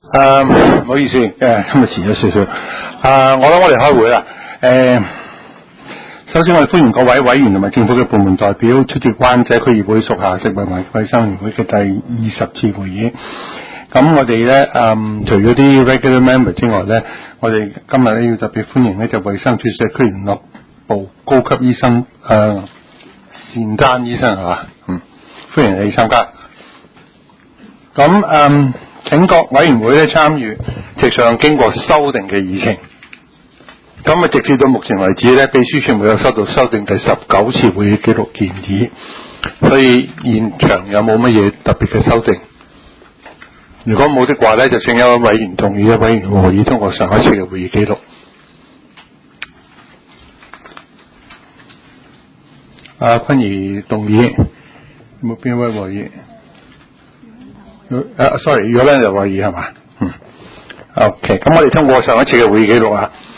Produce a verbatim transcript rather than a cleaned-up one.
誒，唔好意思，誒，今日遲咗少少。誒，我諗我哋開會啦。誒，首先我哋歡迎各位委員同埋政府嘅部門代表出席灣仔區議會屬下食物環衛生委員會嘅第二十次會議。咁我哋咧，誒，除咗啲 regular member 之外咧，我哋今日咧要特別歡迎咧就衛生署社區聯絡部高級醫生誒單丹醫生係嘛，嗯，歡迎你參加。咁誒。請各委員會咧參與席上經過修訂嘅議程。咁啊，直至到目前為止咧，秘書處沒有收到修訂第十九次會議記錄建議，所以現場有冇乜嘢特別嘅修訂？如果冇的話咧，就請一位委員同意一委員會議通過上一次嘅會議記錄。阿坤儀動議，有冇邊位會議？誒、uh, ，sorry，如果咧就懷疑係嘛，嗯 ，OK，咁我哋通過上一次嘅會議記錄啊，